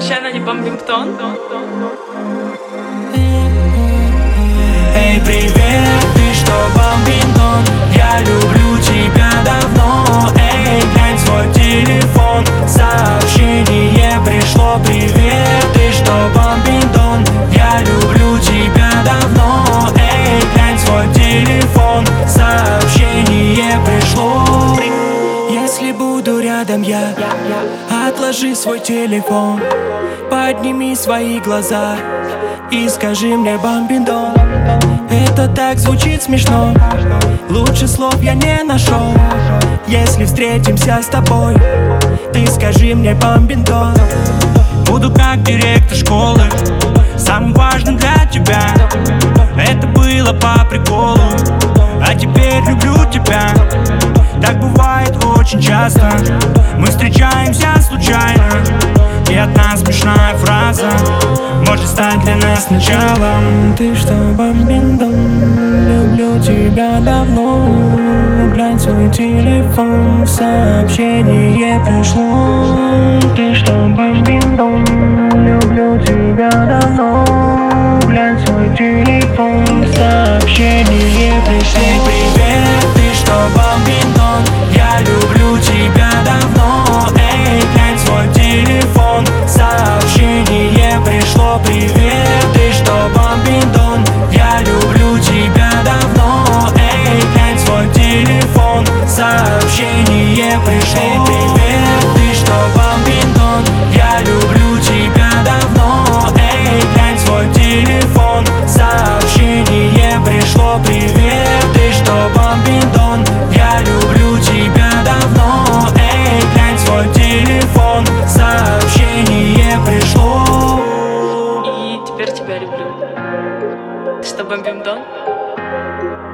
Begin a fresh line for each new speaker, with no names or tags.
случайно не Бомбингтон?
Эй, привет, ты что, Бомбингтон? Я люблю тебя давно. Эй, глянь свой телефон, сообщение пришло. Привет, ты что, Бомбингтон? Я люблю тебя давно. Эй, глянь свой телефон, сообщение пришло. Если буду рядом я, отложи свой телефон, подними свои глаза и скажи мне, Бомбингтон. Это так звучит смешно, лучше слов я не нашел. Если встретимся с тобой, ты скажи мне, Бомбингтон.
Буду как директор школы, самым важным для тебя. Это было по приколу, а теперь люблю тебя. Так бывает очень часто, мы встречаемся случайно, и одна смешная фраза может стать для нас началом.
Ты что, Бомбингтон? Люблю тебя давно. Глянь свой телефон, сообщение пришло. Ты что, Бомбингтон? Люблю тебя давно. Глянь свой телефон, сообщение пришло. Привет, ты что, Бомбингтон? Я люблю тебя давно. Эй, глянь свой телефон, сообщение пришло. Привет, ты что, Бомбингтон? Я люблю тебя давно. Эй, глянь свой телефон, сообщение пришло. Привет, ты что, Бомбингтон? Я люблю тебя давно. Эй, глянь свой телефон, сообщение пришло. Привет, ты что, Бомбингтон? Я люблю тебя давно. Эй, глянь свой телефон, сообщение пришло.
И теперь тебя люблю. Ты что, Бомбингтон?